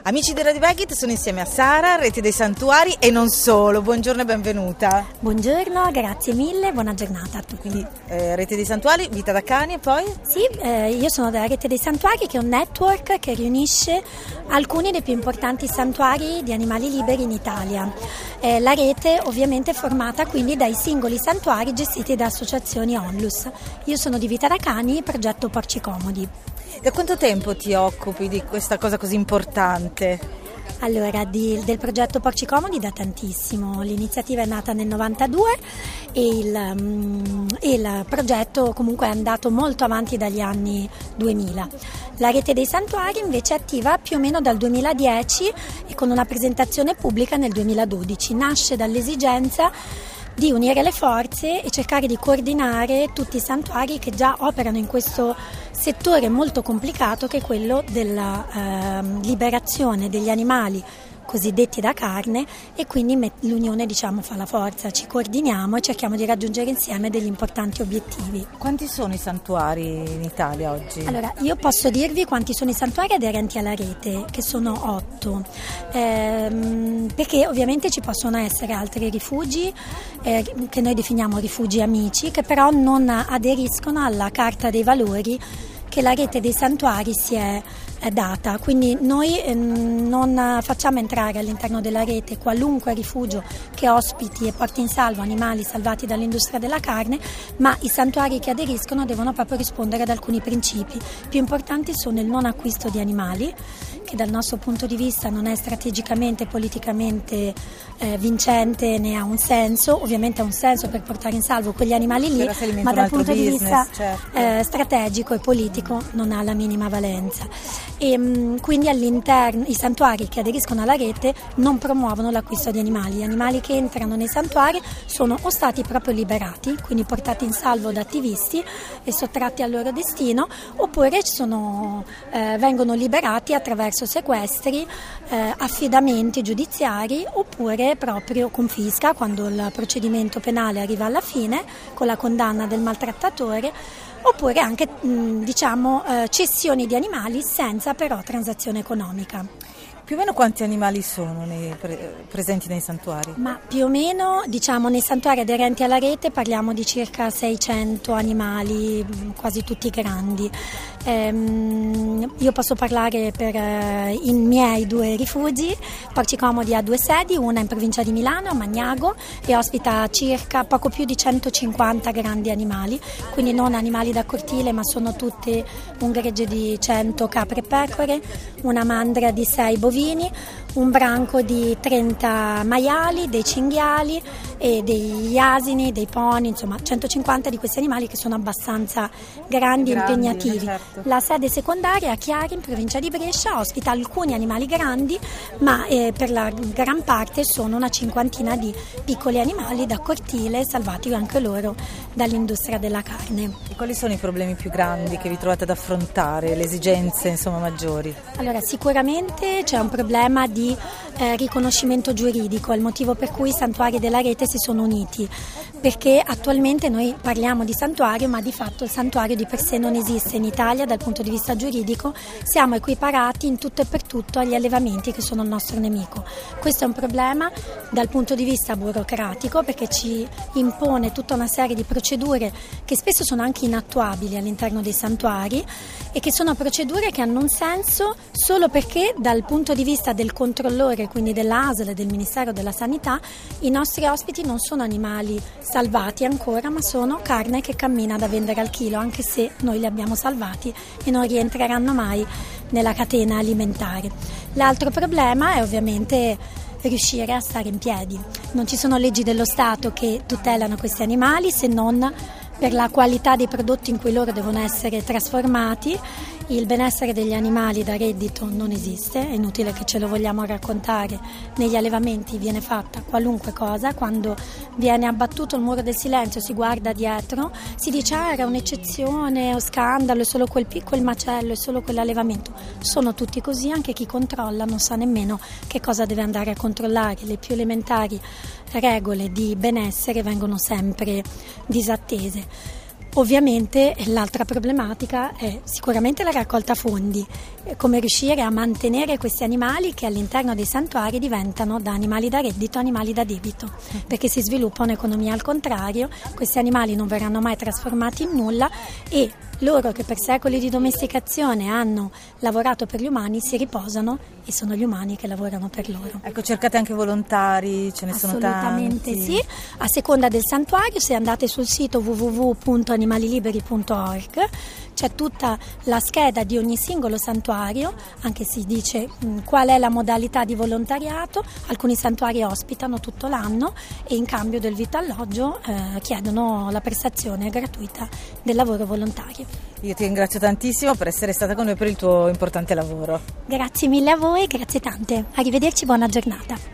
Amici di Radio Veget, sono insieme a Sara, Rete dei Santuari e non solo. Buongiorno e benvenuta. Buongiorno, grazie mille, buona giornata a tutti. Quindi Rete dei Santuari, Vita da Cani e poi? Sì, io sono della Rete dei Santuari, che è un network che riunisce alcuni dei più importanti santuari di animali liberi in Italia. La rete ovviamente è formata quindi dai singoli santuari gestiti da associazioni Onlus. Io sono di Vita da Cani, progetto Porci Comodi. Da quanto tempo ti occupi di questa cosa così importante? Allora, del progetto Porci Comodi da tantissimo. L'iniziativa è nata nel 92 e il progetto comunque è andato molto avanti dagli anni 2000. La Rete dei Santuari invece è attiva più o meno dal 2010 e con una presentazione pubblica nel 2012. Nasce dall'esigenza di unire le forze e cercare di coordinare tutti i santuari che già operano in questo settore molto complicato, che è quello della liberazione degli animali cosiddetti da carne, e quindi l'unione fa la forza, ci coordiniamo e cerchiamo di raggiungere insieme degli importanti obiettivi. Quanti sono i santuari in Italia oggi? Allora, io posso dirvi quanti sono i santuari aderenti alla rete, che sono 8, perché ovviamente ci possono essere altri rifugi che noi definiamo rifugi amici, che però non aderiscono alla Carta dei Valori che la Rete dei Santuari si è data, quindi noi non facciamo entrare all'interno della rete qualunque rifugio che ospiti e porti in salvo animali salvati dall'industria della carne, ma i santuari che aderiscono devono proprio rispondere ad alcuni principi. Più importanti sono il non acquisto di animali, che dal nostro punto di vista non è strategicamente e politicamente vincente né ha un senso. Ovviamente ha un senso per portare in salvo quegli animali lì, ma dal punto di vista strategico e politico non ha la minima valenza. E quindi all'interno i santuari che aderiscono alla rete non promuovono l'acquisto di animali. Gli animali che entrano nei santuari sono o stati proprio liberati, quindi portati in salvo da attivisti e sottratti al loro destino, oppure vengono liberati attraverso sequestri, affidamenti giudiziari, oppure proprio confisca quando il procedimento penale arriva alla fine con la condanna del maltrattatore, oppure anche cessioni di animali senza però transazione economica. Più o meno quanti animali sono presenti nei santuari? Ma più o meno, nei santuari aderenti alla rete parliamo di circa 600 animali, quasi tutti grandi. Io posso parlare per i miei 2 rifugi. Porci Comodi ha 2 sedi, una in provincia di Milano, a Magnago, e ospita circa poco più di 150 grandi animali, quindi non animali da cortile, ma sono tutte un gregge di 100 capre e pecore, una mandria di 6 bovini, un branco di 30 maiali, dei cinghiali e degli asini, dei pony, insomma 150 di questi animali che sono abbastanza grandi e impegnativi. Certo. La sede secondaria a Chiari, in provincia di Brescia, ospita alcuni animali grandi, ma per la gran parte sono una cinquantina di piccoli animali da cortile, salvati anche loro dall'industria della carne. E quali sono i problemi più grandi che vi trovate ad affrontare, le esigenze maggiori? Allora, sicuramente c'è un problema di riconoscimento giuridico, è il motivo per cui i santuari della rete si sono uniti, perché attualmente noi parliamo di santuario, ma di fatto il santuario di per sé non esiste in Italia dal punto di vista giuridico. Siamo equiparati in tutto e per tutto agli allevamenti, che sono il nostro nemico. Questo è un problema dal punto di vista burocratico, perché ci impone tutta una serie di procedure che spesso sono anche inattuabili all'interno dei santuari, e che sono procedure che hanno un senso solo perché dal punto di vista del controllore, quindi dell'ASL e del Ministero della Sanità, i nostri ospiti non sono animali salvati ancora, ma sono carne che cammina da vendere al chilo, anche se noi li abbiamo salvati e non rientreranno mai nella catena alimentare. L'altro problema è ovviamente riuscire a stare in piedi. Non ci sono leggi dello Stato che tutelano questi animali, se non per la qualità dei prodotti in cui loro devono essere trasformati. Il benessere degli animali da reddito non esiste, è inutile che ce lo vogliamo raccontare. Negli allevamenti viene fatta qualunque cosa, quando viene abbattuto il muro del silenzio si guarda dietro, si dice era un'eccezione o scandalo, è solo quel piccolo macello, è solo quell'allevamento. Sono tutti così, anche chi controlla non sa nemmeno che cosa deve andare a controllare. Le più elementari regole di benessere vengono sempre disattese. Ovviamente l'altra problematica è sicuramente la raccolta fondi, come riuscire a mantenere questi animali che all'interno dei santuari diventano da animali da reddito a animali da debito, perché si sviluppa un'economia al contrario, questi animali non verranno mai trasformati in nulla e loro che per secoli di domesticazione hanno lavorato per gli umani si riposano e sono gli umani che lavorano per loro. Ecco, cercate anche volontari, ce ne sono tanti. Assolutamente sì, a seconda del santuario, se andate sul sito www.animaliliberi.org c'è tutta la scheda di ogni singolo santuario, anche si dice qual è la modalità di volontariato. Alcuni santuari ospitano tutto l'anno e in cambio del vitto-alloggio chiedono la prestazione gratuita del lavoro volontario. Io ti ringrazio tantissimo per essere stata con noi per il tuo importante lavoro. Grazie mille a voi, grazie tante. Arrivederci, buona giornata.